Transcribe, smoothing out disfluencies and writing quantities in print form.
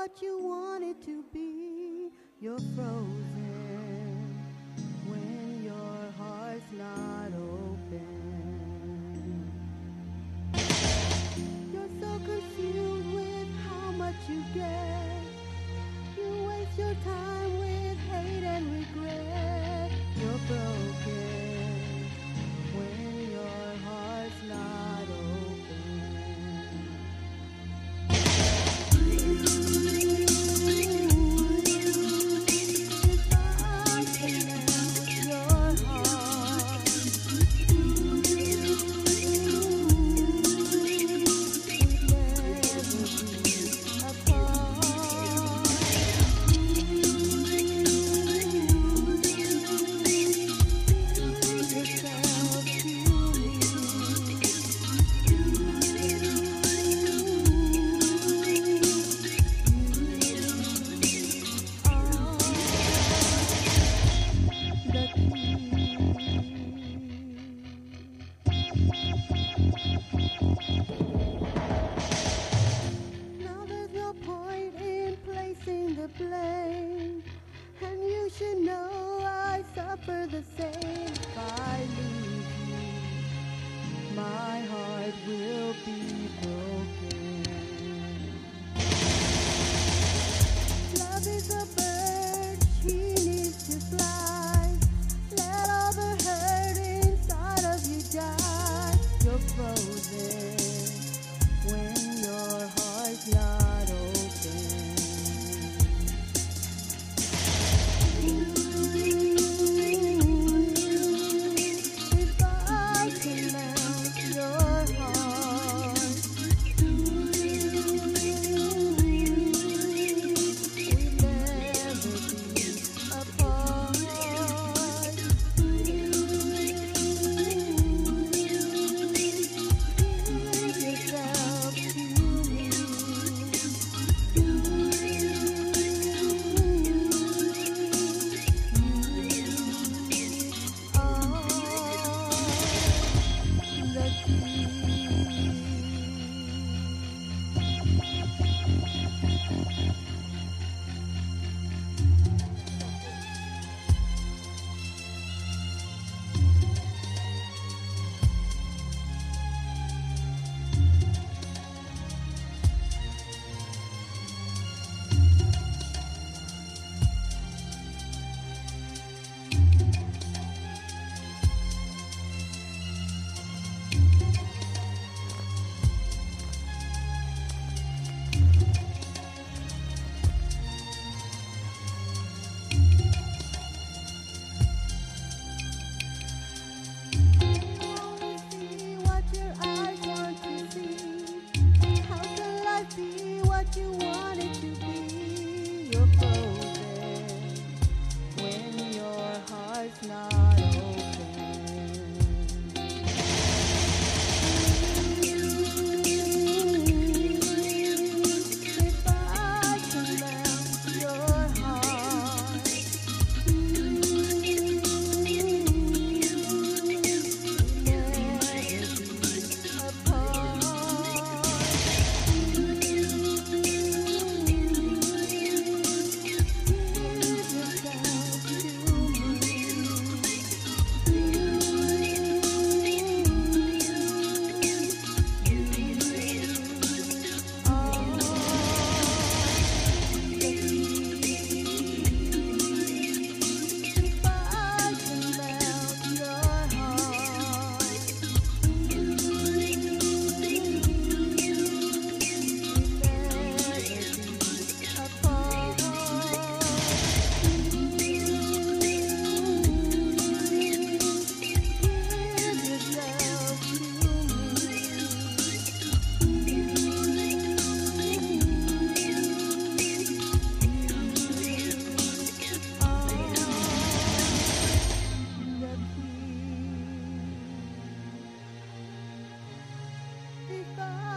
what you want it to be. You're frozen when your heart's not open. You're so consumed with how much you get. You waste your time with hate and regret. You're broken when your heart's not open. Now there's no point in placing the blame, and you should know I suffer the same. If I lose you, my heart will be broken. Love is a bird, she needs to fly. Let all the hurt inside of you die. You're frozen when your heart's not open. If I can melt your heart, we'd never be apart. What you want it to be. You're frozen when your heart's not open. If I can melt your heart, never be apart. If I